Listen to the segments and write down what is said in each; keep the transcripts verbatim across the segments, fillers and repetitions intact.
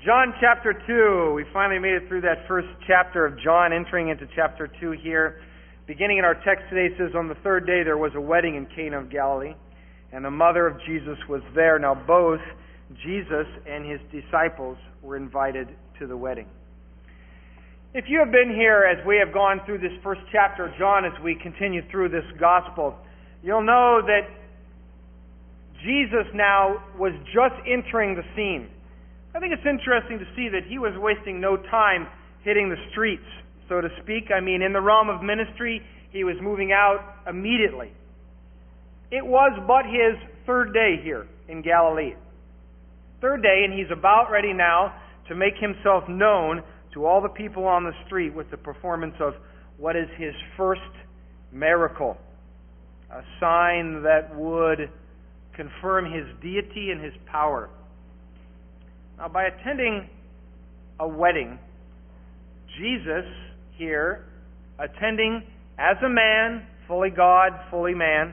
John chapter two. We finally made it through that first chapter of John, entering into chapter two here. Beginning in our text today, it says, "On the third day there was a wedding in Cana of Galilee, and the mother of Jesus was there. Now both Jesus and his disciples were invited to the wedding." If you have been here as we have gone through this first chapter of John, as we continue through this gospel, you'll know that Jesus now was just entering the scene. I think it's interesting to see that he was wasting no time hitting the streets, so to speak. I mean, in the realm of ministry, he was moving out immediately. It was but his third day here in Galilee. Third day, and he's about ready now to make himself known to all the people on the street with the performance of what is his first miracle, a sign that would confirm his deity and his power. Now, by attending a wedding, Jesus here, attending as a man, fully God, fully man,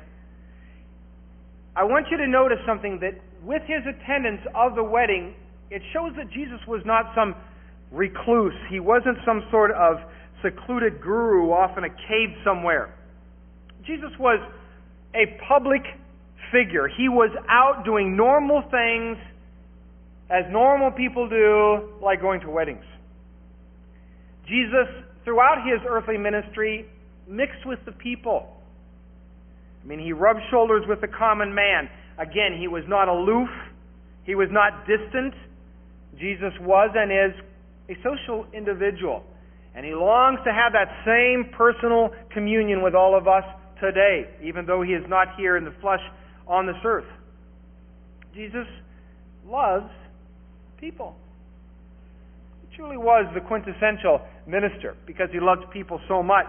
I want you to notice something, that with his attendance of the wedding, it shows that Jesus was not some recluse. He wasn't some sort of secluded guru off in a cave somewhere. Jesus was a public figure. He was out doing normal things as normal people do, like going to weddings. Jesus, throughout his earthly ministry, mixed with the people. I mean, he rubbed shoulders with the common man. Again, he was not aloof. He was not distant. Jesus was and is a social individual. And he longs to have that same personal communion with all of us today, even though he is not here in the flesh on this earth. Jesus loves people. He truly was the quintessential minister because he loved people so much.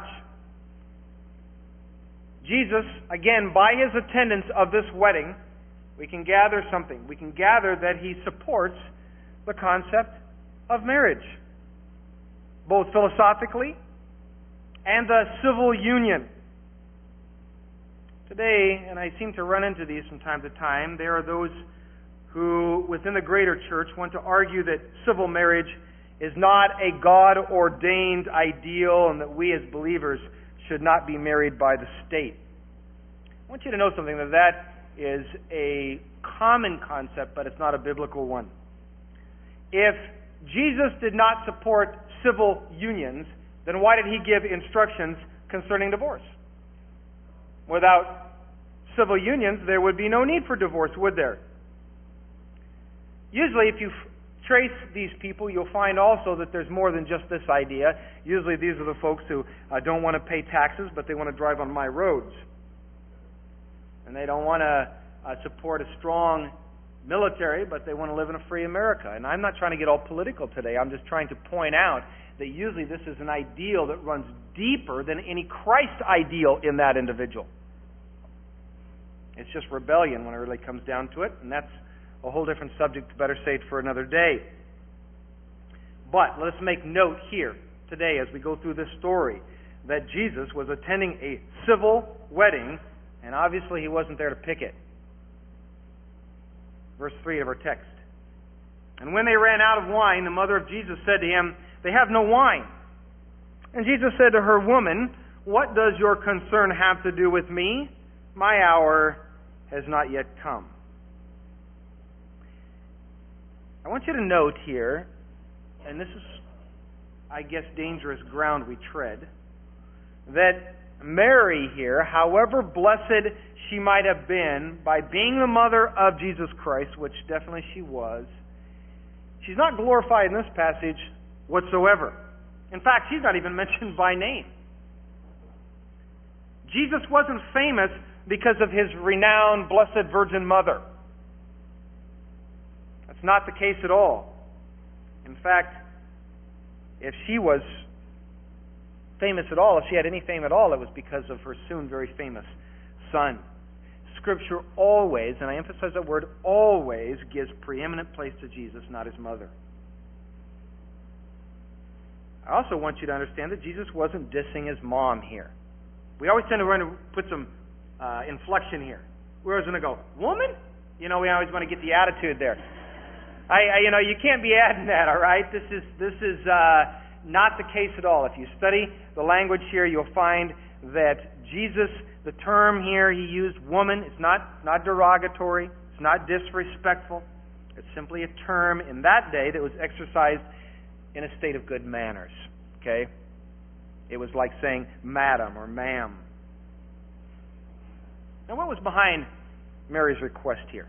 Jesus, again, by his attendance of this wedding, we can gather something. We can gather that he supports the concept of marriage, both philosophically and the civil union. Today, and I seem to run into these from time to time, there are those who, within the greater church, want to argue that civil marriage is not a God-ordained ideal and that we as believers should not be married by the state. I want you to know something, that that is a common concept, but it's not a biblical one. If Jesus did not support civil unions, then why did he give instructions concerning divorce? Without civil unions, there would be no need for divorce, would there? Usually, if you f- trace these people, you'll find also that there's more than just this idea. Usually, these are the folks who uh, don't want to pay taxes, but they want to drive on my roads. And they don't want to uh, support a strong military, but they want to live in a free America. And I'm not trying to get all political today. I'm just trying to point out that usually this is an ideal that runs deeper than any Christ ideal in that individual. It's just rebellion when it really comes down to it, and that's a whole different subject, better saved for another day. But let's make note here today as we go through this story that Jesus was attending a civil wedding, and obviously he wasn't there to pick it. Verse three of our text. "And when they ran out of wine, the mother of Jesus said to him, 'They have no wine.' And Jesus said to her, 'Woman, what does your concern have to do with me? My hour has not yet come.'" I want you to note here, and this is, I guess, dangerous ground we tread, that Mary here, however blessed she might have been by being the mother of Jesus Christ, which definitely she was, she's not glorified in this passage whatsoever. In fact, she's not even mentioned by name. Jesus wasn't famous because of his renowned Blessed Virgin Mother. That's not the case at all. In fact, if she was famous at all, if she had any fame at all, it was because of her soon very famous son. Scripture always, and I emphasize that word always, gives preeminent place to Jesus, not his mother. I also want you to understand that Jesus wasn't dissing his mom here. We always tend to run to put some uh, inflection here. We're always going to go, woman? You know, we always want to get the attitude there. I, I, you know, you can't be adding that, all right? This is this is uh, not the case at all. If you study the language here, you'll find that Jesus, the term here he used, woman, it's not not derogatory, it's not disrespectful. It's simply a term in that day that was exercised in a state of good manners. Okay, it was like saying madam or ma'am. Now, what was behind Mary's request here?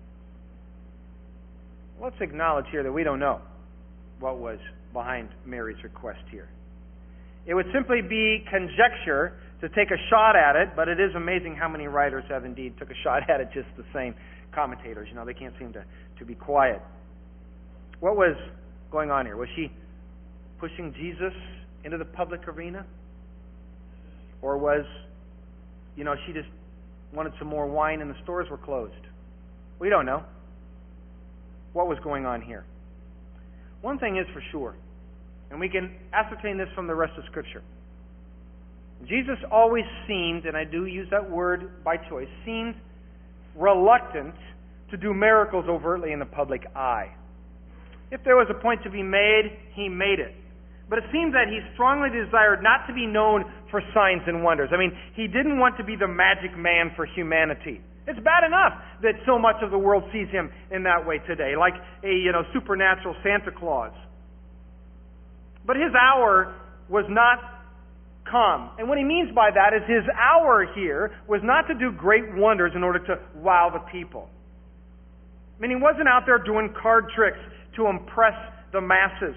Let's acknowledge here that we don't know what was behind Mary's request here. It would simply be conjecture to take a shot at it, but it is amazing how many writers have indeed took a shot at it, just the same commentators. You know, they can't seem to, to be quiet. What was going on here? Was she pushing Jesus into the public arena? Or was, you know, she just wanted some more wine and the stores were closed? We don't know what was going on here. One thing is for sure, and we can ascertain this from the rest of Scripture. Jesus always seemed, and I do use that word by choice, seemed reluctant to do miracles overtly in the public eye. If there was a point to be made, he made it. But it seems that he strongly desired not to be known for signs and wonders. I mean, he didn't want to be the magic man for humanity. It's bad enough that so much of the world sees him in that way today, like a, you know, supernatural Santa Claus. But his hour was not come. And what he means by that is his hour here was not to do great wonders in order to wow the people. I mean, he wasn't out there doing card tricks to impress the masses.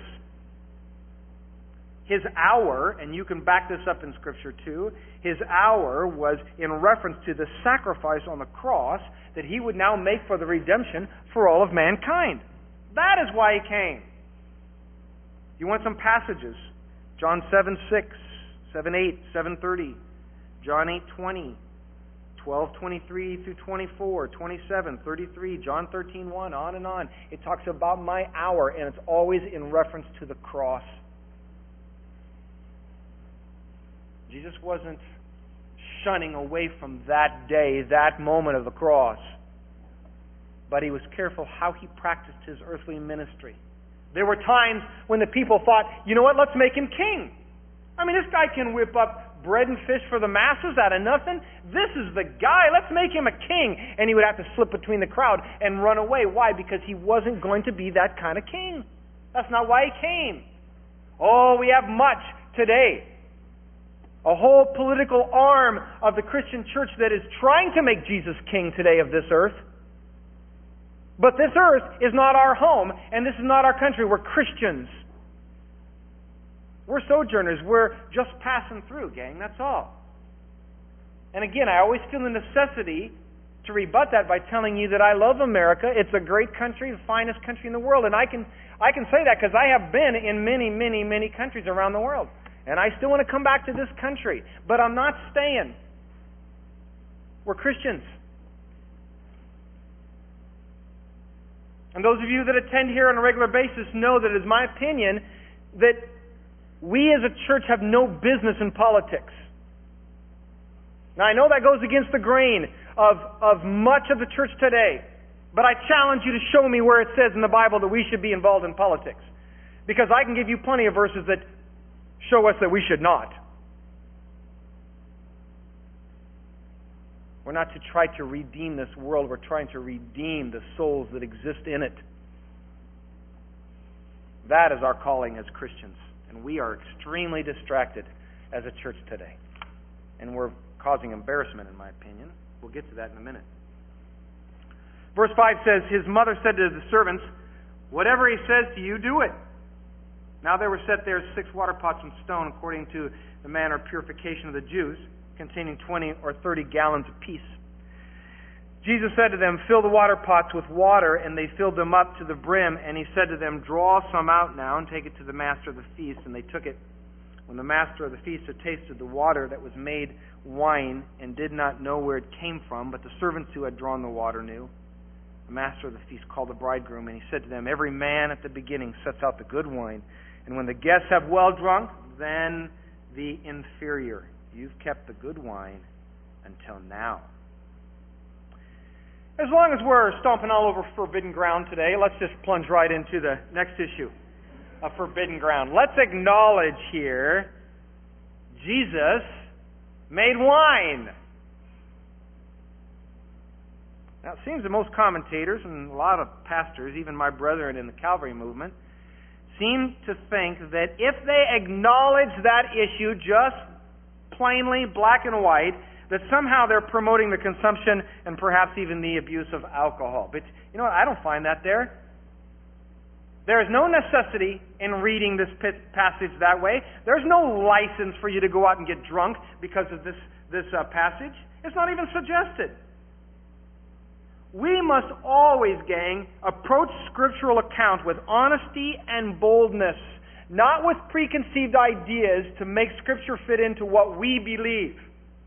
His hour, and you can back this up in Scripture too, his hour was in reference to the sacrifice on the cross that he would now make for the redemption for all of mankind. That is why he came. You want some passages? John seven six, seven eight, seven thirty, John eight twenty, twelve twenty-three through twenty-four, twenty-seven, thirty-three, John thirteen one, on and on. It talks about my hour, and it's always in reference to the cross. Jesus wasn't shunning away from that day, that moment of the cross. But he was careful how he practiced his earthly ministry. There were times when the people thought, you know what, let's make him king. I mean, this guy can whip up bread and fish for the masses out of nothing. This is the guy. Let's make him a king. And he would have to slip between the crowd and run away. Why? Because he wasn't going to be that kind of king. That's not why he came. Oh, we have much today. A whole political arm of the Christian church that is trying to make Jesus king today of this earth. But this earth is not our home, and this is not our country. We're Christians. We're sojourners. We're just passing through, gang. That's all. And again, I always feel the necessity to rebut that by telling you that I love America. It's a great country, the finest country in the world. And I can I can say that because I have been in many, many, many countries around the world. And I still want to come back to this country. But I'm not staying. We're Christians. And those of you that attend here on a regular basis know that it is my opinion that we as a church have no business in politics. Now, I know that goes against the grain of, of much of the church today. But I challenge you to show me where it says in the Bible that we should be involved in politics. Because I can give you plenty of verses that show us that we should not. We're not to try to redeem this world. We're trying to redeem the souls that exist in it. That is our calling as Christians. And we are extremely distracted as a church today. And we're causing embarrassment, in my opinion. We'll get to that in a minute. Verse five says, his mother said to the servants, whatever he says to you, do it. Now there were set there six water pots from stone, according to the manner of purification of the Jews, containing twenty or thirty gallons apiece. Jesus said to them, fill the water pots with water, and they filled them up to the brim. And he said to them, draw some out now and take it to the master of the feast. And they took it. When the master of the feast had tasted the water that was made wine, and did not know where it came from, but the servants who had drawn the water knew, the master of the feast called the bridegroom, and he said to them, every man at the beginning sets out the good wine, and when the guests have well drunk, then the inferior. You've kept the good wine until now. As long as we're stomping all over forbidden ground today, let's just plunge right into the next issue of forbidden ground. Let's acknowledge here Jesus made wine. Now, it seems that most commentators and a lot of pastors, even my brethren in the Calvary movement, seem to think that if they acknowledge that issue just plainly, black and white, that somehow they're promoting the consumption and perhaps even the abuse of alcohol. But you know what? I don't find that there. There is no necessity in reading this passage that way. There's no license for you to go out and get drunk because of this, this uh, passage. It's not even suggested. We must always, gang, approach scriptural account with honesty and boldness, not with preconceived ideas to make Scripture fit into what we believe.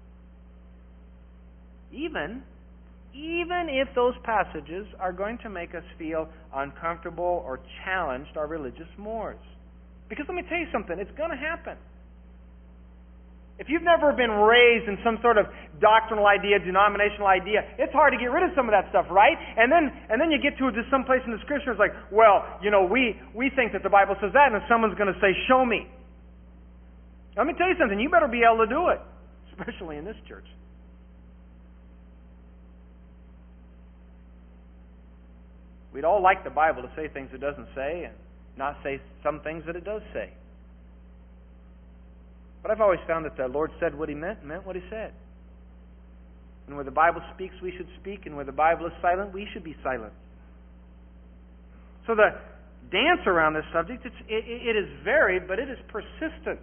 Even, even if those passages are going to make us feel uncomfortable or challenged our religious mores. Because let me tell you something, it's going to happen. If you've never been raised in some sort of doctrinal idea, denominational idea, it's hard to get rid of some of that stuff, right? And then and then you get to just some place in the Scripture, it's like, well, you know, we, we think that the Bible says that, and someone's going to say, show me. Let me tell you something, you better be able to do it, especially in this church. We'd all like the Bible to say things it doesn't say, and not say some things that it does say. But I've always found that the Lord said what He meant, meant what He said. And where the Bible speaks, we should speak. And where the Bible is silent, we should be silent. So the dance around this subject, it's, it, it is varied, but it is persistent.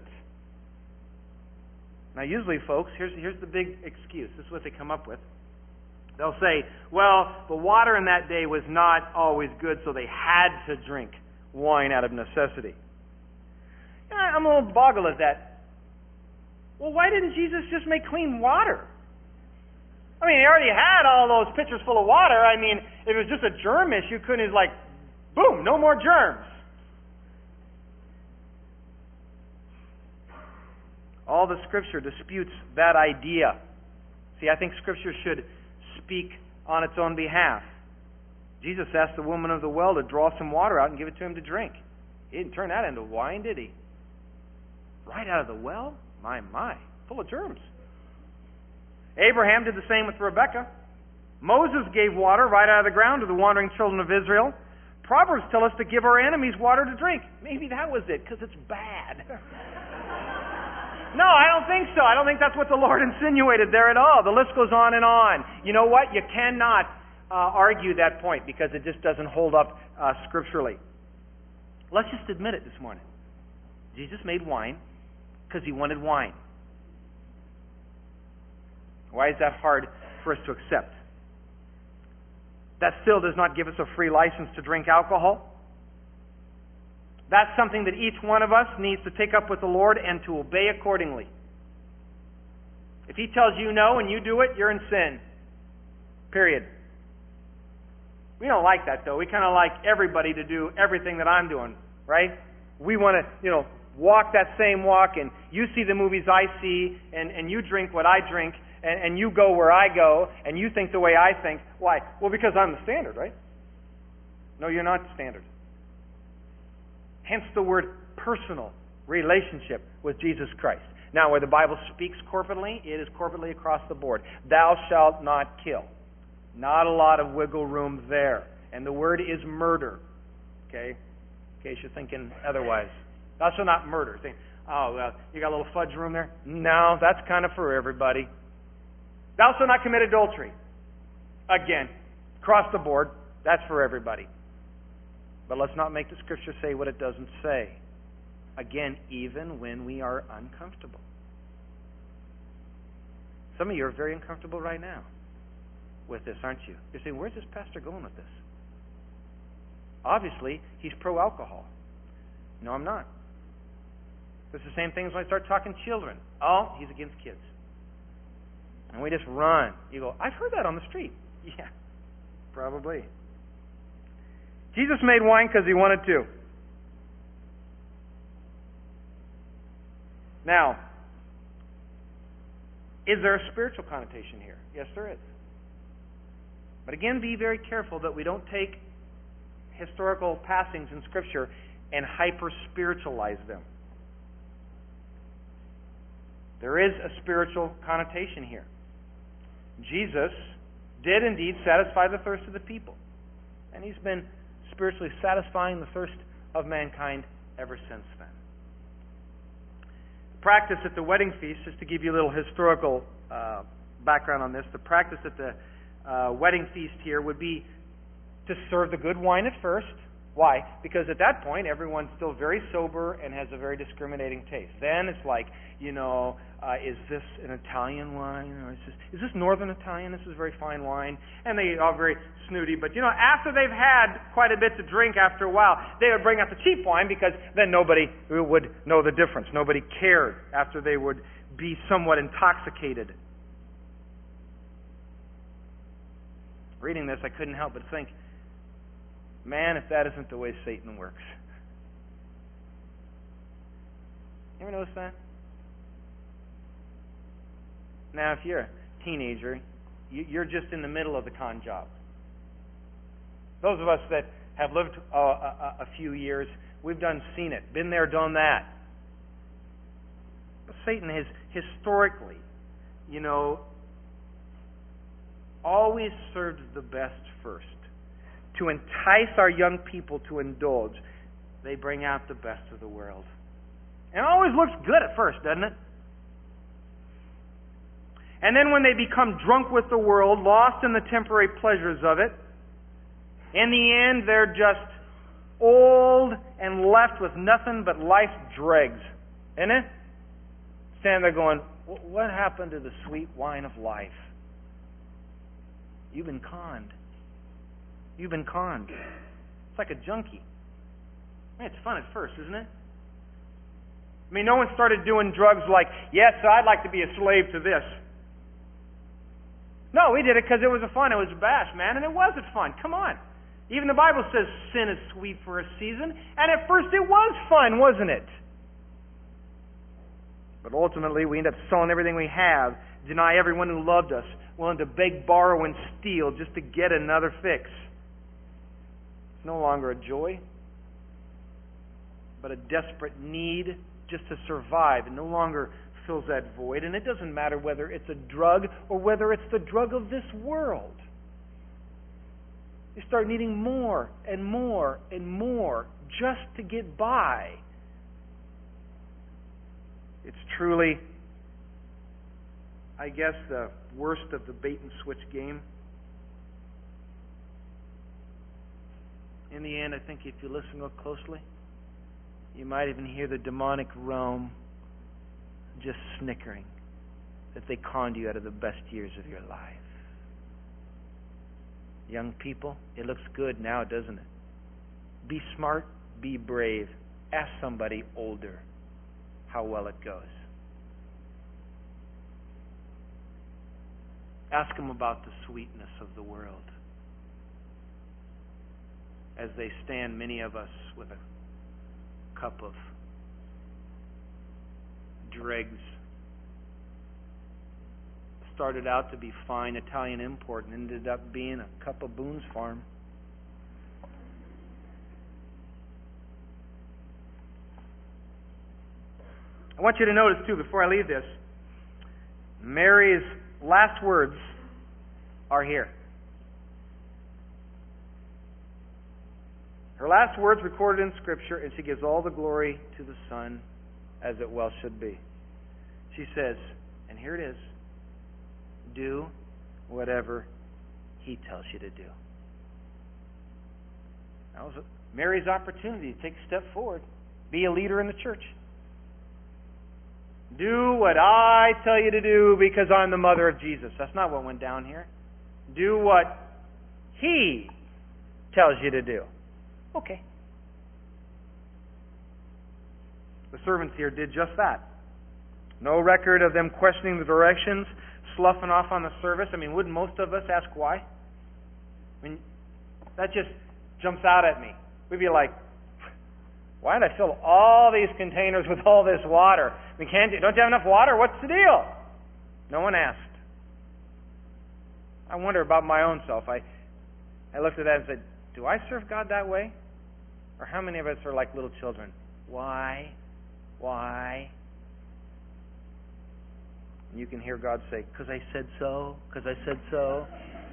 Now usually, folks, here's, here's the big excuse. This is what they come up with. They'll say, well, the water in that day was not always good, so they had to drink wine out of necessity. And I'm a little boggled at that. Well, why didn't Jesus just make clean water? I mean, he already had all those pitchers full of water. I mean, if it was just a germ issue, couldn't he, like, boom, no more germs? All the Scripture disputes that idea. See, I think Scripture should speak on its own behalf. Jesus asked the woman of the well to draw some water out and give it to him to drink. He didn't turn that into wine, did he? Right out of the well? My, my, full of germs. Abraham did the same with Rebekah. Moses gave water right out of the ground to the wandering children of Israel. Proverbs tell us to give our enemies water to drink. Maybe that was it, because it's bad. No, I don't think so. I don't think that's what the Lord insinuated there at all. The list goes on and on. You know what? You cannot uh, argue that point because it just doesn't hold up uh, scripturally. Let's just admit it this morning. Jesus made wine because He wanted wine. Why is that hard for us to accept? That still does not give us a free license to drink alcohol. That's something that each one of us needs to take up with the Lord and to obey accordingly. If He tells you no and you do it, you're in sin. Period. We don't like that, though. We kind of like everybody to do everything that I'm doing, right? We want to, you know, walk that same walk, and you see the movies I see, and, and you drink what I drink, and, and you go where I go, and you think the way I think. Why? Well, because I'm the standard, right? No, you're not the standard. Hence the word personal relationship with Jesus Christ. Now, where the Bible speaks corporately, it is corporately across the board. Thou shalt not kill. Not a lot of wiggle room there. And the word is murder. Okay? In case you're thinking otherwise. Thou shalt not murder. Think, oh, well, you got a little fudge room there? No, that's kind of for everybody. Thou shalt not commit adultery. Again, across the board, that's for everybody. But let's not make the Scripture say what it doesn't say. Again, even when we are uncomfortable. Some of you are very uncomfortable right now with this, aren't you? You're saying, where's this pastor going with this? Obviously, he's pro-alcohol. No, I'm not. It's the same thing as when I start talking children. Oh, he's against kids. And we just run. You go, I've heard that on the street. Yeah, probably. Jesus made wine because He wanted to. Now, is there a spiritual connotation here? Yes, there is. But again, be very careful that we don't take historical passings in Scripture and hyper-spiritualize them. There is a spiritual connotation here. Jesus did indeed satisfy the thirst of the people. And He's been spiritually satisfying the thirst of mankind ever since then. The practice at the wedding feast, just to give you a little historical uh, background on this, the practice at the uh, wedding feast here would be to serve the good wine at first. Why? Because at that point, everyone's still very sober and has a very discriminating taste. Then it's like, you know, uh, is this an Italian wine? Or is this, is this Northern Italian? This is very fine wine. And they are very snooty. But, you know, after they've had quite a bit to drink after a while, they would bring out the cheap wine because then nobody would know the difference. Nobody cared after they would be somewhat intoxicated. Reading this, I couldn't help but think, man, if that isn't the way Satan works. You ever notice that? Now, if you're a teenager, you're just in the middle of the con job. Those of us that have lived a, a, a few years, we've done seen it, been there, done that. But Satan has historically, you know, always served the best first. To entice our young people to indulge, they bring out the best of the world. And it always looks good at first, doesn't it? And then when they become drunk with the world, lost in the temporary pleasures of it, in the end they're just old and left with nothing but life's dregs. Isn't it? Stand there going, what happened to the sweet wine of life? You've been conned. You've been conned. It's like a junkie. I mean, it's fun at first, isn't it? I mean, no one started doing drugs like, yes, I'd like to be a slave to this. No, we did it because it was a fun. It was a bash, man, and it wasn't fun. Come on. Even the Bible says sin is sweet for a season, and at first it was fun, wasn't it? But ultimately, we end up selling everything we have, deny everyone who loved us, willing to beg, borrow, and steal just to get another fix. No longer a joy, but a desperate need just to survive. It no longer fills that void. And it doesn't matter whether it's a drug or whether it's the drug of this world. You start needing more and more and more just to get by. It's truly, I guess, the worst of the bait and switch game. In the end, I think if you listen real closely, you might even hear the demonic realm just snickering that they conned you out of the best years of your life. Young people, it looks good now, doesn't it? Be smart, be brave. Ask somebody older how well it goes. Ask them about the sweetness of the world. As they stand, many of us, with a cup of dregs. Started out to be fine Italian import and ended up being a cup of Boone's Farm. I want you to notice, too, before I leave this, Mary's last words are here. Her last words recorded in Scripture, and she gives all the glory to the Son, as it well should be. She says, and here it is, do whatever He tells you to do. That was Mary's opportunity to take a step forward, be a leader in the church. Do what I tell you to do because I'm the mother of Jesus. That's not what went down here. Do what He tells you to do. Okay. The servants here did just that. No record of them questioning the directions, sloughing off on the service. I mean, wouldn't most of us ask why? I mean, that just jumps out at me. We'd be like, why did I fill all these containers with all this water? I mean, can't you, don't you have enough water? What's the deal? No one asked. I wonder about my own self. I I looked at that and said, do I serve God that way? Or how many of us are like little children? Why? Why? And you can hear God say, because I said so, because I said so.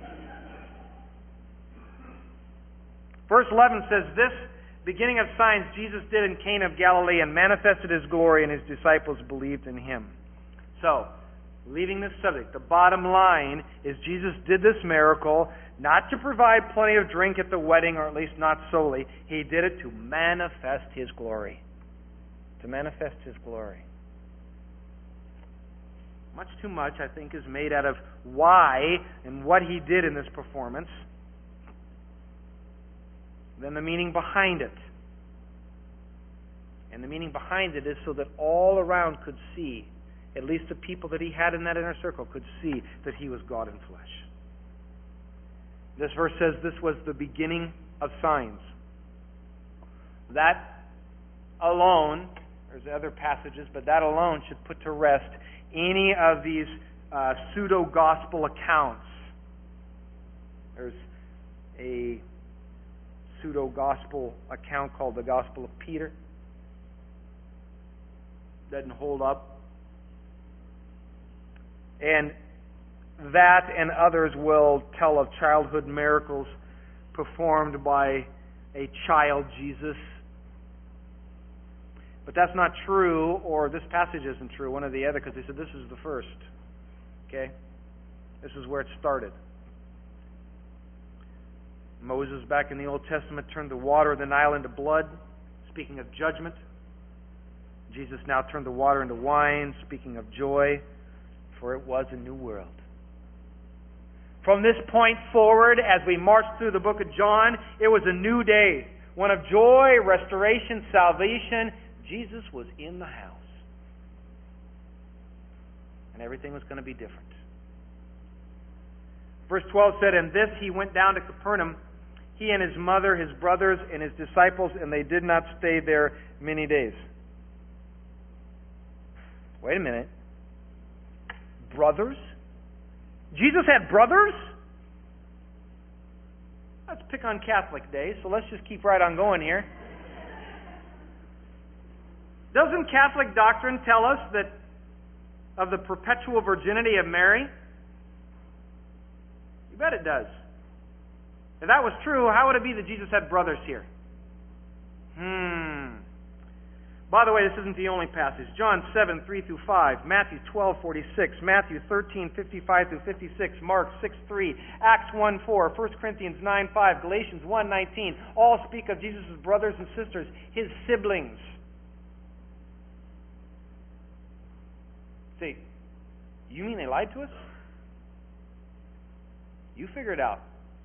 Verse eleven says, this beginning of signs Jesus did in Cana of Galilee and manifested His glory, and His disciples believed in Him. So, leaving this subject, the bottom line is Jesus did this miracle not to provide plenty of drink at the wedding, or at least not solely. He did it to manifest His glory. To manifest His glory. Much too much, I think, is made out of why and what He did in this performance than the meaning behind it. And the meaning behind it is so that all around could see, at least the people that He had in that inner circle could see that He was God in flesh. This verse says this was the beginning of signs. That alone, there's other passages, but that alone should put to rest any of these uh, pseudo-gospel accounts. There's a pseudo-gospel account called the Gospel of Peter. Doesn't hold up. And that and others will tell of childhood miracles performed by a child Jesus. But that's not true, or this passage isn't true, one or the other, because they said this is the first. Okay? This is where it started. Moses, back in the Old Testament, turned the water of the Nile into blood, speaking of judgment. Jesus now turned the water into wine, speaking of joy, for it was a new world. From this point forward, as we march through the book of John, it was a new day, one of joy, restoration, salvation. Jesus was in the house. And everything was going to be different. Verse twelve said, and this He went down to Capernaum, He and His mother, His brothers, and His disciples, and they did not stay there many days. Wait a minute. Brothers? Jesus had brothers? Let's pick on Catholic Day, so let's just keep right on going here. Doesn't Catholic doctrine tell us that of the perpetual virginity of Mary? You bet it does. If that was true, how would it be that Jesus had brothers here? Hmm. By the way, this isn't the only passage. John seven, three through five, Matthew twelve, forty-six, Matthew thirteen, fifty-five through fifty-six, Mark six, three, Acts one, four, First Corinthians nine, five, Galatians one, nineteen, all speak of Jesus' brothers and sisters, His siblings. Say, you mean they lied to us? You figure it out.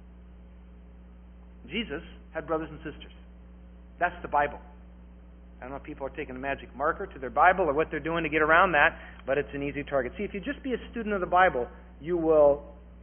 Jesus had brothers and sisters. That's the Bible. I don't know if people are taking a magic marker to their Bible or what they're doing to get around that, but it's an easy target. See, if you just be a student of the Bible, you will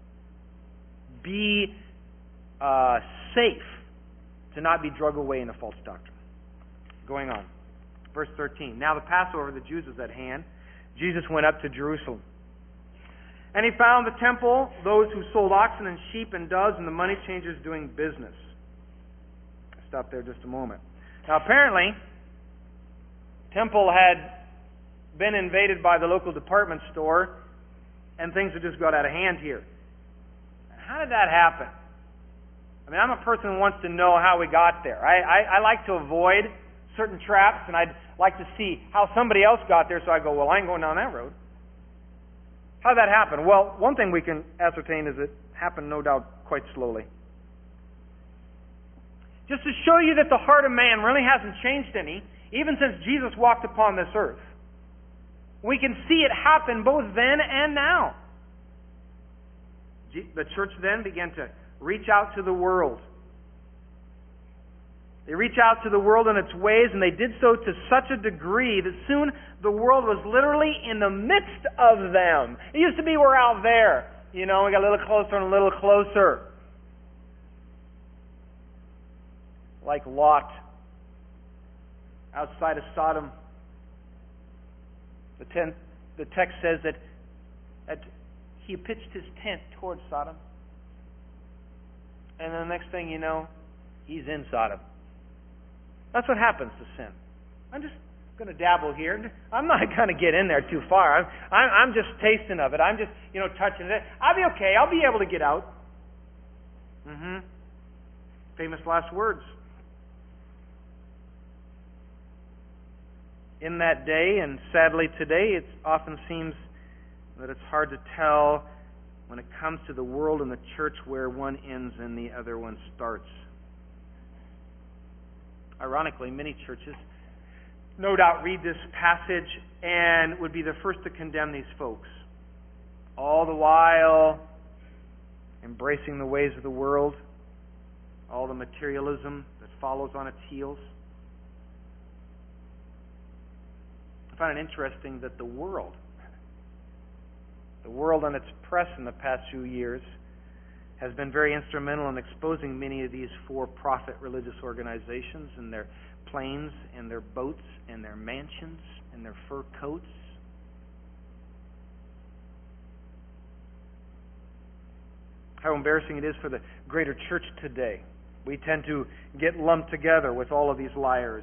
be uh, safe to not be drug away in a false doctrine. Going on. Verse thirteen. Now the Passover of the Jews was at hand. Jesus went up to Jerusalem. And He found the temple, those who sold oxen and sheep and doves, and the money changers doing business. I'll stop there just a moment. Now apparently, temple had been invaded by the local department store, and things had just got out of hand here. How did that happen? I mean, I'm a person who wants to know how we got there. I, I, I like to avoid certain traps, and I'd like to see how somebody else got there, so I go, well, I ain't going down that road. How did that happen? Well, one thing we can ascertain is it happened, no doubt, quite slowly. Just to show you that the heart of man really hasn't changed any, even since Jesus walked upon this earth. We can see it happen both then and now. The church then began to reach out to the world. They reach out to the world in its ways, and they did so to such a degree that soon the world was literally in the midst of them. It used to be we're out there. You know, we got a little closer and a little closer. Like Lot outside of Sodom. The, tent, the text says that, that he pitched his tent towards Sodom. And then the next thing you know, he's in Sodom. That's what happens to sin. I'm just going to dabble here. I'm not going to get in there too far. I'm, I'm, I'm just tasting of it. I'm just, you know, touching it. I'll be okay. I'll be able to get out. Mm-hmm. Famous last words. In that day, and sadly today, it often seems that it's hard to tell when it comes to the world and the church where one ends and the other one starts. Ironically, many churches no doubt read this passage and would be the first to condemn these folks, all the while embracing the ways of the world, all the materialism that follows on its heels. I find it interesting that the world, the world and its press in the past few years has been very instrumental in exposing many of these for-profit religious organizations and their planes and their boats and their mansions and their fur coats. How embarrassing it is for the greater church today. We tend to get lumped together with all of these liars.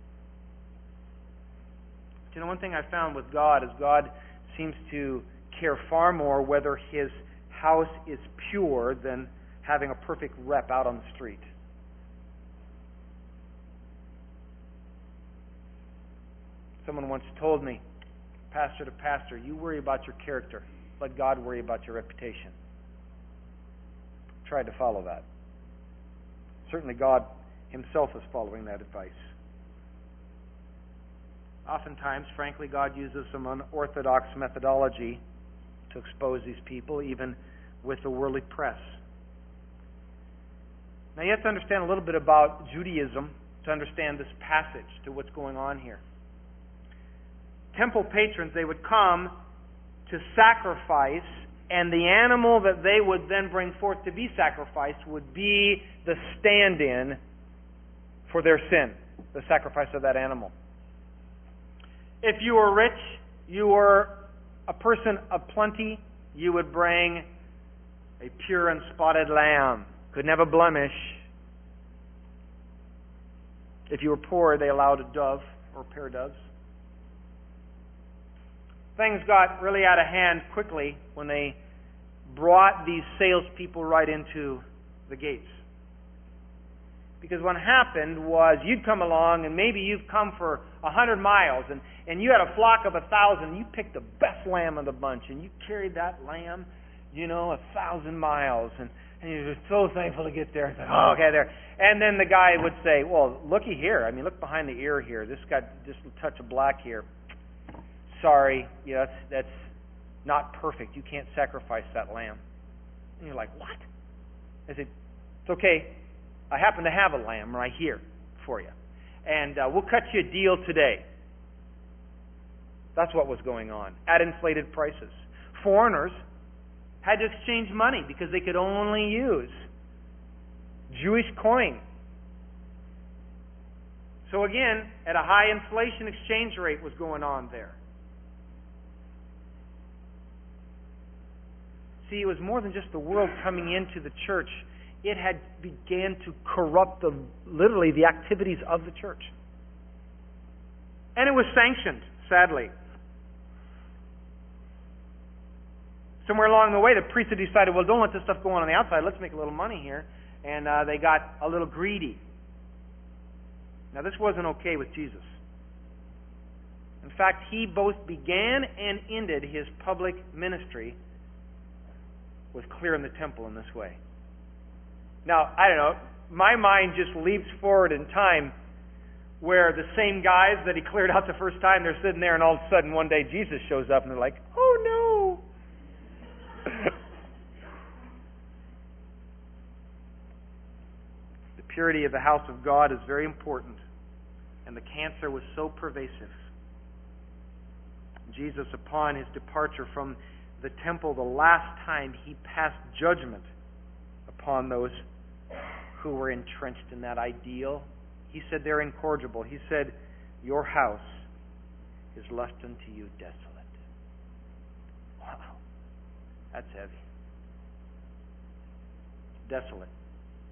But you know, one thing I found with God is God seems to care far more whether His house is pure than having a perfect rep out on the street. Someone once told me, pastor to pastor, you worry about your character. Let God worry about your reputation. Tried to follow that. Certainly God Himself is following that advice. Oftentimes, frankly, God uses some unorthodox methodology to expose these people, even with the worldly press. Now you have to understand a little bit about Judaism to understand this passage, to what's going on here. Temple patrons, they would come to sacrifice, and the animal that they would then bring forth to be sacrificed would be the stand-in for their sin, the sacrifice of that animal. If you were rich, you were a person of plenty, you would bring a pure and spotted lamb. Couldn't have a blemish. If you were poor, they allowed a dove or a pair of doves. Things got really out of hand quickly when they brought these salespeople right into the gates. Because what happened was you'd come along and maybe you've come for a hundred miles and, and you had a flock of a thousand and you picked the best lamb of the bunch and you carried that lamb, you know, a thousand miles and, and you were so thankful to get there. It's like, oh, okay, there. And then the guy would say, well, looky here. I mean, look behind the ear here. This got just a touch of black here. Sorry, you know, that's, that's not perfect. You can't sacrifice that lamb. And you're like, what? I said, it's okay. I happen to have a lamb right here for you. And uh, we'll cut you a deal today. That's what was going on at inflated prices. Foreigners had to exchange money because they could only use Jewish coin. So again, at a high inflation exchange rate was going on there. See, it was more than just the world coming into the church. It had began to corrupt the literally the activities of the church. And it was sanctioned, sadly. Somewhere along the way, the priests had decided, well, don't let this stuff go on on the outside. Let's make a little money here. And uh, they got a little greedy. Now, this wasn't okay with Jesus. In fact, He both began and ended His public ministry with clearing the temple in this way. Now, I don't know, my mind just leaps forward in time where the same guys that He cleared out the first time, they're sitting there and all of a sudden one day Jesus shows up and they're like, oh no! The purity of the house of God is very important, and the cancer was so pervasive. Jesus, upon His departure from the temple, the last time He passed judgment upon those who were entrenched in that ideal, He said they're incorrigible. He said, your house is left unto you desolate. Wow. That's heavy. Desolate.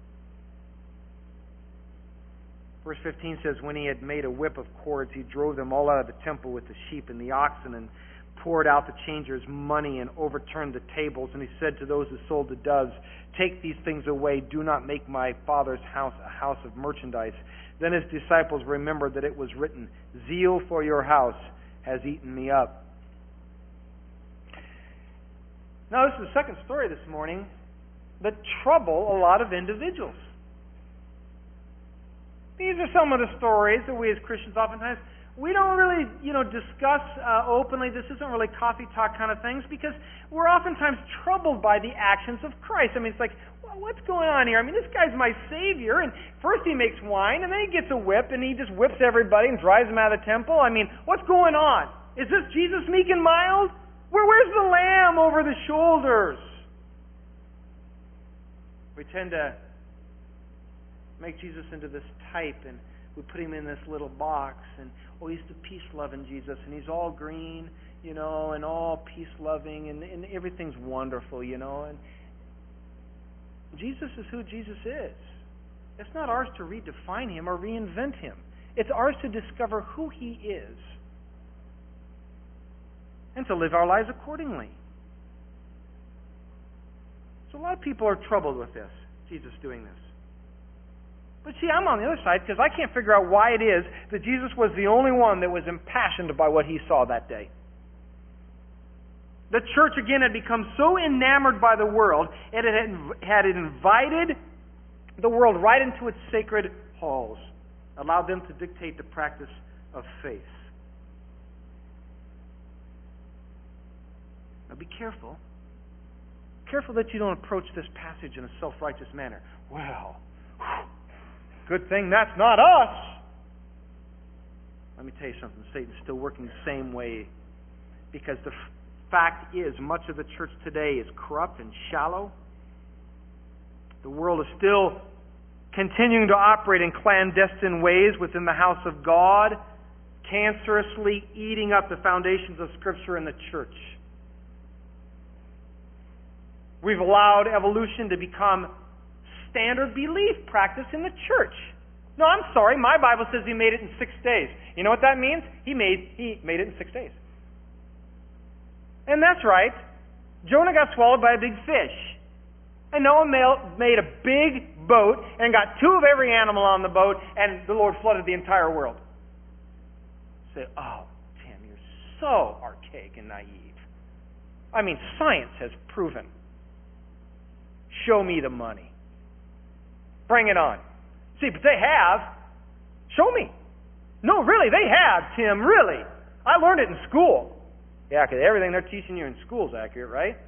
Verse fifteen says, when he had made a whip of cords, he drove them all out of the temple with the sheep and the oxen, and poured out the changers' money, and overturned the tables. And he said to those who sold the doves, take these things away. Do not make my Father's house a house of merchandise. Then his disciples remembered that it was written, zeal for your house has eaten me up. Now, this is the second story this morning that trouble a lot of individuals. These are some of the stories that we as Christians oftentimes, we don't really, you know, discuss uh, openly. This isn't really coffee talk kind of things, because we're oftentimes troubled by the actions of Christ. I mean, it's like, well, what's going on here? I mean, this guy's my Savior, and first he makes wine, and then he gets a whip, and he just whips everybody and drives them out of the temple. I mean, what's going on? Is this Jesus meek and mild? Where, where's the lamb over the shoulders? We tend to make Jesus into this type, and we put him in this little box, and oh, he's the peace-loving Jesus, and he's all green, you know, and all peace-loving, and, and everything's wonderful, you know. And Jesus is who Jesus is. It's not ours to redefine him or reinvent him. It's ours to discover who he is and to live our lives accordingly. So a lot of people are troubled with this, Jesus doing this. But see, I'm on the other side, because I can't figure out why it is that Jesus was the only one that was impassioned by what he saw that day. The church, again, had become so enamored by the world, and it had, had invited the world right into its sacred halls, allowed them to dictate the practice of faith. Now be careful. Careful that you don't approach this passage in a self-righteous manner. Well, good thing that's not us. Let me tell you something. Satan's still working the same way, because the f- fact is, much of the church today is corrupt and shallow. The world is still continuing to operate in clandestine ways within the house of God, cancerously eating up the foundations of Scripture in the church. We've allowed evolution to become standard belief practice in the church. No, I'm sorry. My Bible says he made it in six days. You know what that means? He made he made it in six days. And that's right. Jonah got swallowed by a big fish. And Noah made a big boat and got two of every animal on the boat, and the Lord flooded the entire world. Say, oh, Tim, you're so archaic and naive. I mean, science has proven. Show me the money. Bring it on. See, but they have. Show me. No, really, they have, Tim, really. I learned it in school. Yeah, because everything they're teaching you in school is accurate, right?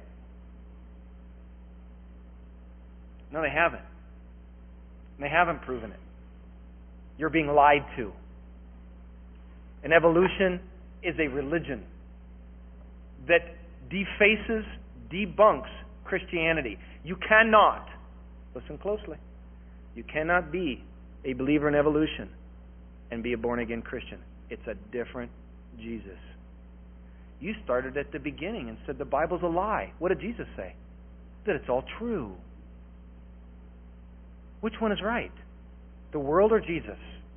No, they haven't. They haven't proven it. You're being lied to. And evolution is a religion that defaces, debunks Christianity. You cannot, listen closely, you cannot be a believer in evolution and be a born-again Christian. It's a different Jesus. You started at the beginning and said the Bible's a lie. What did Jesus say? That it's all true. Which one is right? The world or Jesus?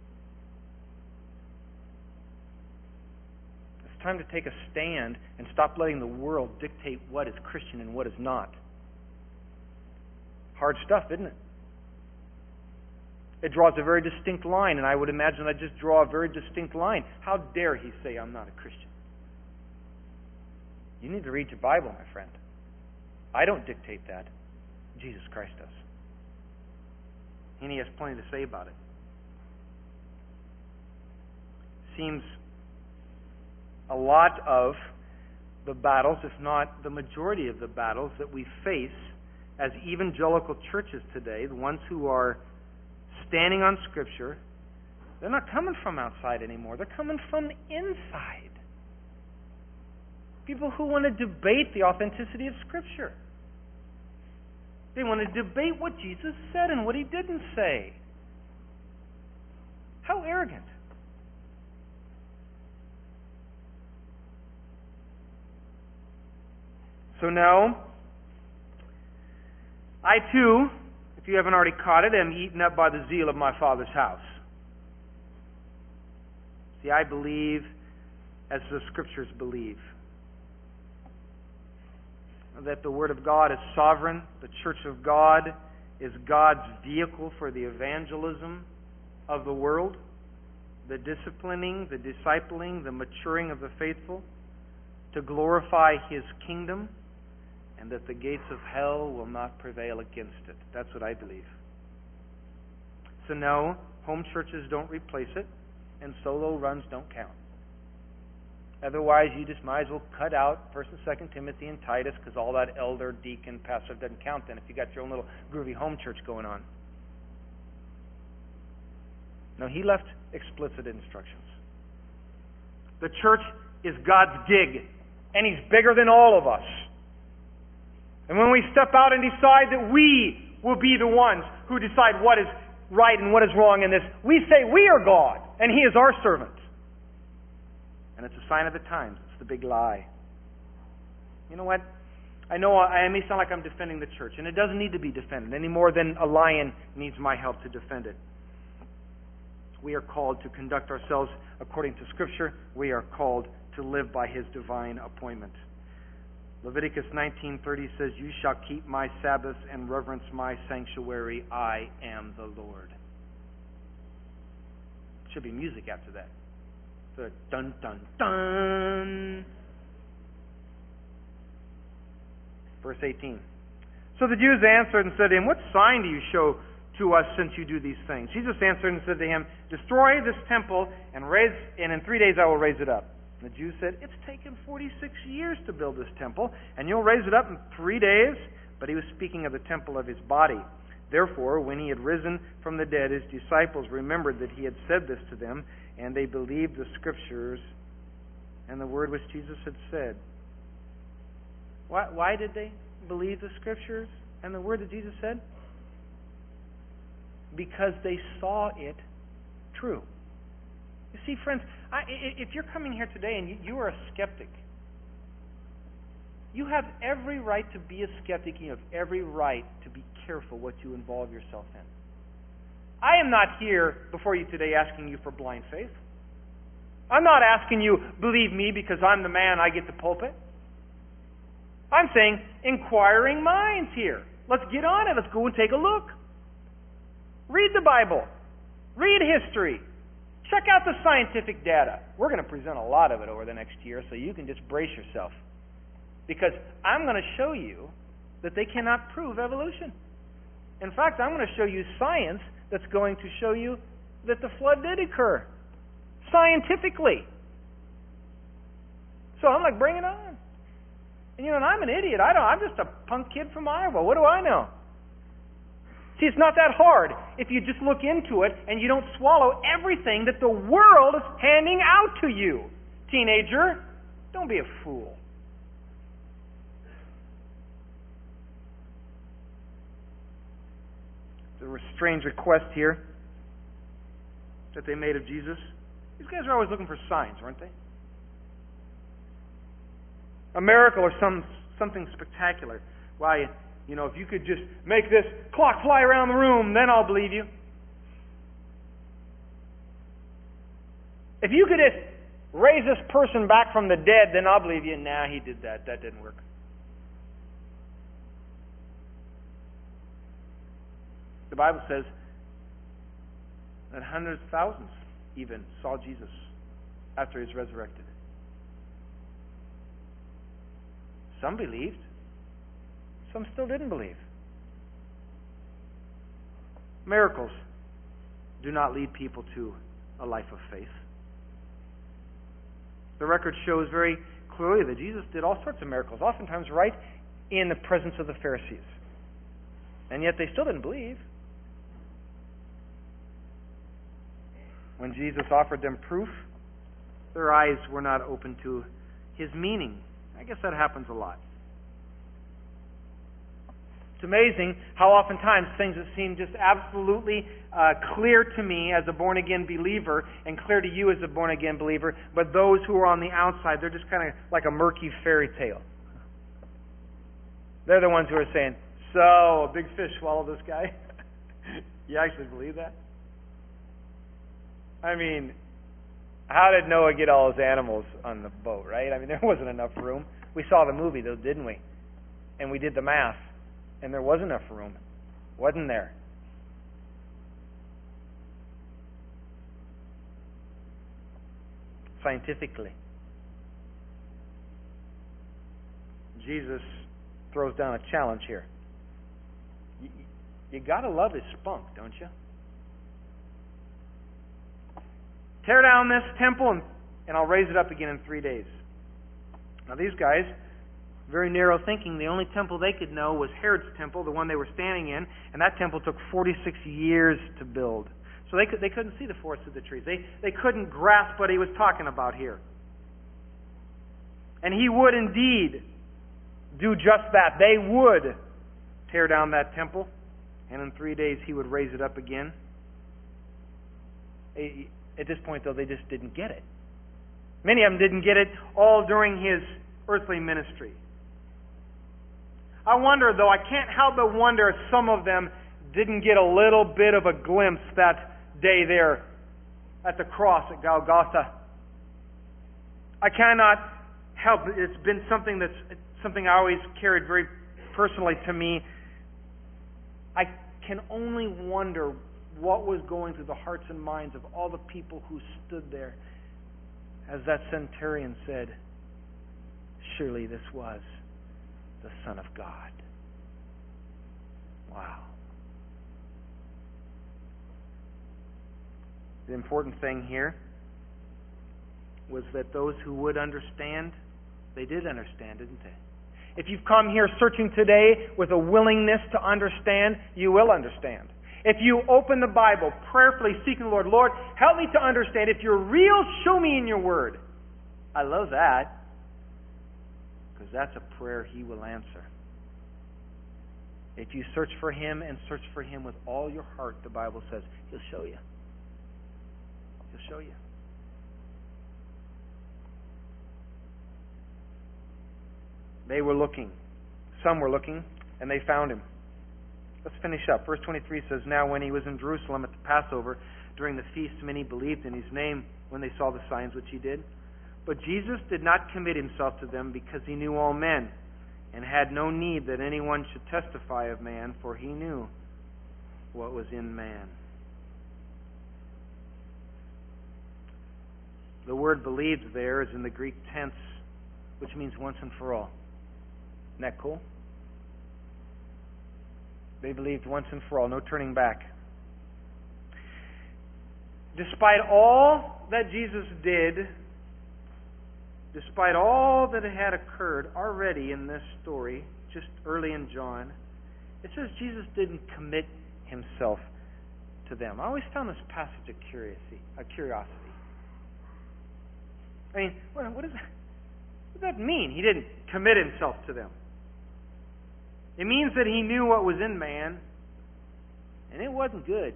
It's time to take a stand and stop letting the world dictate what is Christian and what is not. Hard stuff, isn't it? It draws a very distinct line, and I would imagine I just draw a very distinct line. How dare he say I'm not a Christian? You need to read your Bible, my friend. I don't dictate that. Jesus Christ does. And he has plenty to say about it. Seems a lot of the battles, if not the majority of the battles that we face as evangelical churches today, the ones who are standing on Scripture, they're not coming from outside anymore. They're coming from inside. People who want to debate the authenticity of Scripture. They want to debate what Jesus said and what he didn't say. How arrogant. So now, I too, if you haven't already caught it, am eaten up by the zeal of my Father's house. See, I believe as the Scriptures believe. That the Word of God is sovereign. The Church of God is God's vehicle for the evangelism of the world. The disciplining, the discipling, the maturing of the faithful. To glorify His kingdom. And that the gates of hell will not prevail against it. That's what I believe. So no, home churches don't replace it. And solo runs don't count. Otherwise, you just might as well cut out First and Second Timothy and Titus, because all that elder, deacon, pastor doesn't count then if you got your own little groovy home church going on. No, He left explicit instructions. The church is God's gig, and He's bigger than all of us. And when we step out and decide that we will be the ones who decide what is right and what is wrong in this, we say we are God, and He is our servant. And it's a sign of the times. It's the big lie. You know what? I know I may sound like I'm defending the church, and it doesn't need to be defended any more than a lion needs my help to defend it. We are called to conduct ourselves according to Scripture. We are called to live by His divine appointment. Leviticus nineteen thirty says, "You shall keep my Sabbaths and reverence my sanctuary. I am the Lord." Should be music after that. The dun dun dun. Verse eighteen. So the Jews answered and said to him, "What sign do you show to us since you do these things?" Jesus answered and said to him, "Destroy this temple and raise, and in three days I will raise it up." And the Jews said, "It's taken forty-six years to build this temple, and you'll raise it up in three days?" But he was speaking of the temple of his body. Therefore, when he had risen from the dead, his disciples remembered that he had said this to them, and they believed the Scriptures and the word which Jesus had said. Why, why did they believe the Scriptures and the word that Jesus said? Because they saw it true. You see, friends, I, if you're coming here today and you, you are a skeptic, you have every right to be a skeptic, and you have every right to be careful what you involve yourself in. I am not here before you today asking you for blind faith. I'm not asking you, believe me because I'm the man, I get the pulpit. I'm saying, inquiring minds here. Let's get on it. Let's go and take a look. Read the Bible. Read history. Check out the scientific data. We're going to present a lot of it over the next year, so you can just brace yourself. Because I'm going to show you that they cannot prove evolution. In fact, I'm going to show you science that's going to show you that the flood did occur. Scientifically. So I'm like, bring it on. And you know, and I'm an idiot. I don't, I'm just a punk kid from Iowa. What do I know? See, it's not that hard if you just look into it and you don't swallow everything that the world is handing out to you. Teenager, don't be a fool. There was a strange request here that they made of Jesus. These guys are always looking for signs, aren't they? A miracle or some something spectacular. Why, you know, if you could just make this clock fly around the room, then I'll believe you. If you could just raise this person back from the dead, then I'll believe you. Nah, he did that. That didn't work. The Bible says that hundreds of thousands even saw Jesus after he was resurrected. Some believed. Some still didn't believe. Miracles do not lead people to a life of faith. The record shows very clearly that Jesus did all sorts of miracles, oftentimes right in the presence of the Pharisees. And yet they still didn't believe. When Jesus offered them proof, their eyes were not open to His meaning. I guess that happens a lot. It's amazing how oftentimes things that seem just absolutely uh, clear to me as a born-again believer and clear to you as a born-again believer, but those who are on the outside, they're just kind of like a murky fairy tale. They're the ones who are saying, so, a big fish swallowed this guy? You actually believe that? I mean, How did Noah get all his animals on the boat, right? I mean, there wasn't enough room. We saw the movie, though, didn't we? And we did the math, and there wasn't enough room. Wasn't there? Scientifically. Jesus throws down a challenge here. You, you got to love his spunk, don't you? Tear down this temple and, and I'll raise it up again in three days. Now these guys, very narrow thinking, the only temple they could know was Herod's temple, the one they were standing in, and that temple took forty-six years to build. So they could, they couldn't see the forest of the trees. They, they couldn't grasp what he was talking about here. And he would indeed do just that. They would tear down that temple, and in three days he would raise it up again. At this point, though, they just didn't get it. Many of them didn't get it all during his earthly ministry. I wonder, though, I can't help but wonder if some of them didn't get a little bit of a glimpse that day there at the cross at Golgotha. I cannot help it. It's been something that's something I always carried very personally to me. I can only wonder what was going through the hearts and minds of all the people who stood there as that centurion said, surely this was the Son of God. Wow. The important thing here was that those who would understand, they did understand, didn't they? If you've come here searching today with a willingness to understand, you will understand. If you open the Bible, prayerfully seeking the Lord, Lord, help me to understand. If you're real, show me in your Word. I love that, because that's a prayer He will answer. If you search for Him and search for Him with all your heart, the Bible says, He'll show you. He'll show you. They were looking. Some were looking, and they found Him. Let's finish up. Verse twenty-three says, now when He was in Jerusalem at the Passover, during the feast, many believed in His name when they saw the signs which He did. But Jesus did not commit Himself to them, because He knew all men, and had no need that anyone should testify of man, for He knew what was in man. The word believed there is in the Greek tense, which means once and for all. Isn't that cool? They believed once and for all, no turning back. Despite all that Jesus did, despite all that had occurred already in this story, just early in John, it says Jesus didn't commit Himself to them. I always found this passage a curiosity. A curiosity. I mean, what, what, does that, what does that mean? He didn't commit Himself to them. It means that He knew what was in man, and it wasn't good.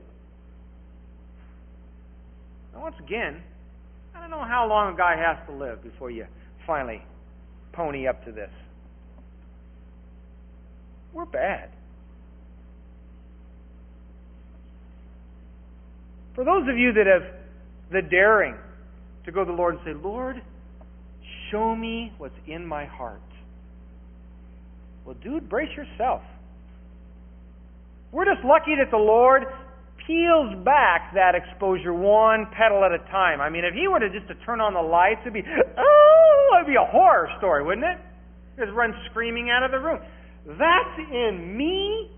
Now, once again, I don't know how long a guy has to live before you finally pony up to this. We're bad. For those of you that have the daring to go to the Lord and say, Lord, show me what's in my heart. Well, dude, brace yourself. We're just lucky that the Lord peels back that exposure one petal at a time. I mean, if He were to just to turn on the lights, it'd be, oh, it'd be a horror story, wouldn't it? Just run screaming out of the room. That's in me?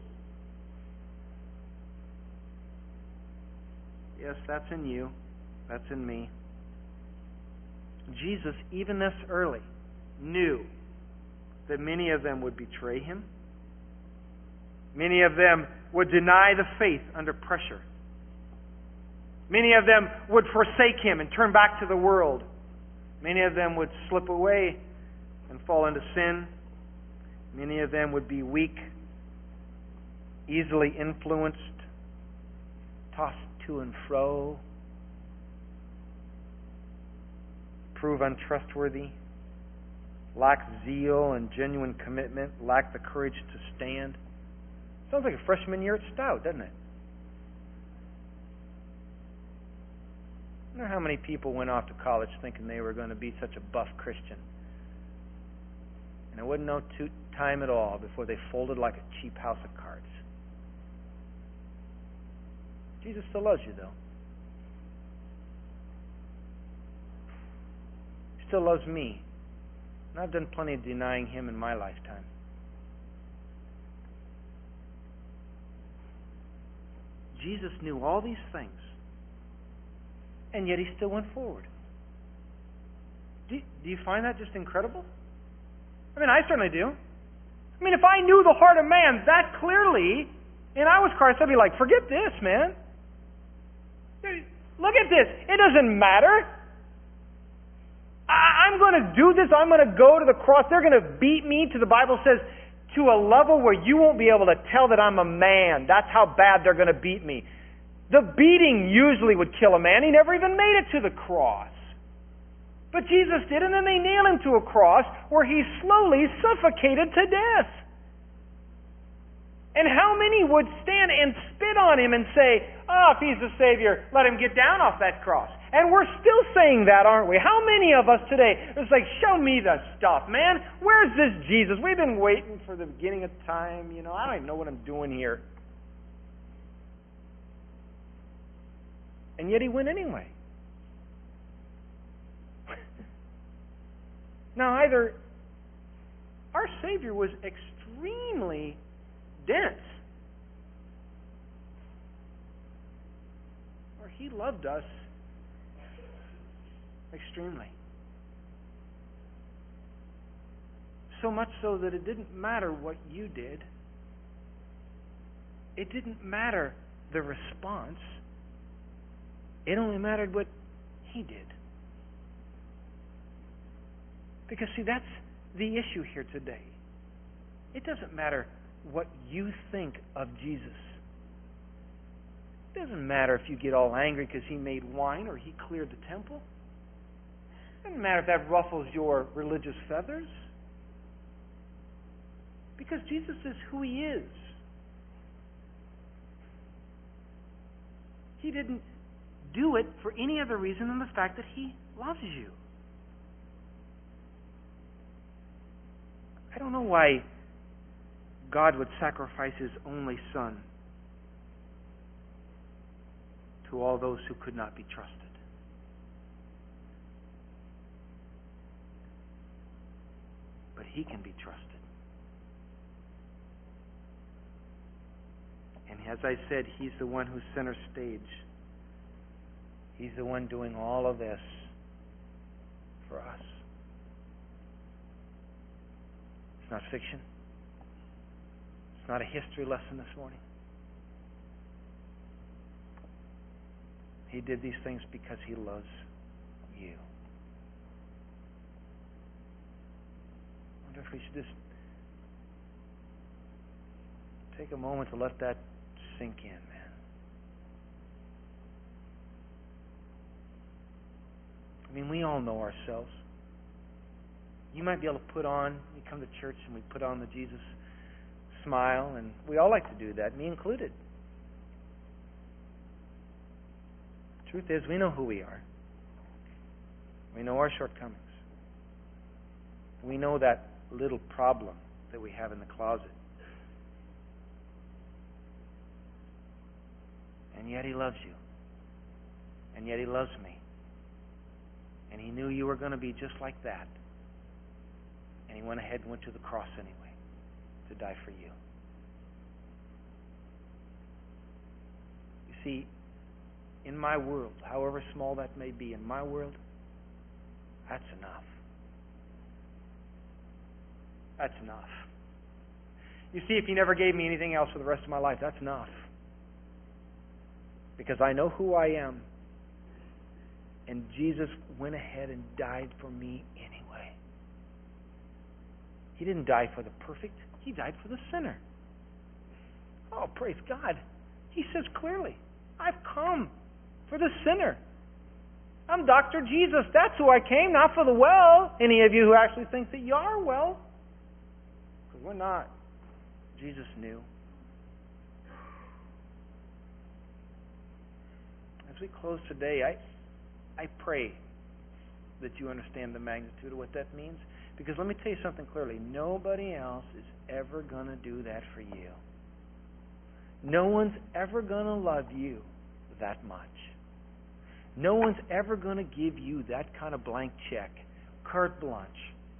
Yes, that's in you. That's in me. Jesus, even this early, knew that many of them would betray Him. Many of them would deny the faith under pressure. Many of them would forsake Him and turn back to the world. Many of them would slip away and fall into sin. Many of them would be weak, easily influenced, tossed to and fro, prove untrustworthy, lack zeal and genuine commitment, lack the courage to stand. Sounds like a freshman year at Stout, doesn't it? I wonder how many people went off to college thinking they were going to be such a buff Christian. And it wasn't no two time at all before they folded like a cheap house of cards. Jesus still loves you, though. He still loves me. And I've done plenty of denying Him in my lifetime. Jesus knew all these things, and yet He still went forward. Do you, do you find that just incredible? I mean, I certainly do. I mean, if I knew the heart of man that clearly, and I was Christ, I'd be like, forget this, man. Look at this. It doesn't matter. I, I'm going to do this. I'm going to go to the cross. They're going to beat me, to the Bible says, to a level where you won't be able to tell that I'm a man. That's how bad they're going to beat me. The beating usually would kill a man. He never even made it to the cross. But Jesus did, and then they nail Him to a cross where He's slowly suffocated to death. And how many would stand and spit on Him and say, oh, if He's the Savior, let Him get down off that cross? And we're still saying that, aren't we? How many of us today, it's like, show me the stuff, man. Where's this Jesus? We've been waiting for the beginning of time. You know, I don't even know what I'm doing here. And yet He went anyway. Now, either our Savior was extremely dense, or He loved us extremely. So much so that it didn't matter what you did. It didn't matter the response. It only mattered what He did. Because, see, that's the issue here today. It doesn't matter what you think of Jesus. It doesn't matter if you get all angry because He made wine or He cleared the temple. It doesn't matter if that ruffles your religious feathers. Because Jesus is who He is. He didn't do it for any other reason than the fact that He loves you. I don't know why God would sacrifice His only Son to all those who could not be trusted. But He can be trusted. And as I said, He's the one who's center stage. He's the one doing all of this for us. It's not fiction. It's not a history lesson this morning. He did these things because He loves you. I wonder if we should just take a moment to let that sink in, man. I mean, we all know ourselves. You might be able to put on, you come to church and we put on the Jesus smile, and we all like to do that, me included. Truth is, we know who we are. We know our shortcomings. We know that little problem that we have in the closet. And yet He loves you. And yet He loves me. And He knew you were going to be just like that. And He went ahead and went to the cross anyway to die for you. You see, in my world, however small that may be, in my world, that's enough. That's enough. You see, if He never gave me anything else for the rest of my life, that's enough. Because I know who I am. And Jesus went ahead and died for me anyway. He didn't die for the perfect. He died for the sinner. Oh, praise God. He says clearly, I've come for the sinner. I'm Doctor Jesus. That's who I came, not for the well. Any of you who actually think that you are well. Because we're not. Jesus knew. As we close today, I I pray that you understand the magnitude of what that means. Because let me tell you something clearly. Nobody else is ever going to do that for you. No one's ever going to love you that much. No one's ever going to give you that kind of blank check, carte blanche.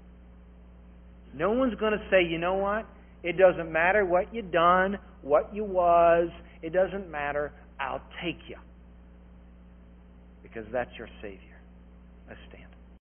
No one's going to say, you know what? It doesn't matter what you done, what you was. It doesn't matter. I'll take you. Because that's your Savior. Let's stand.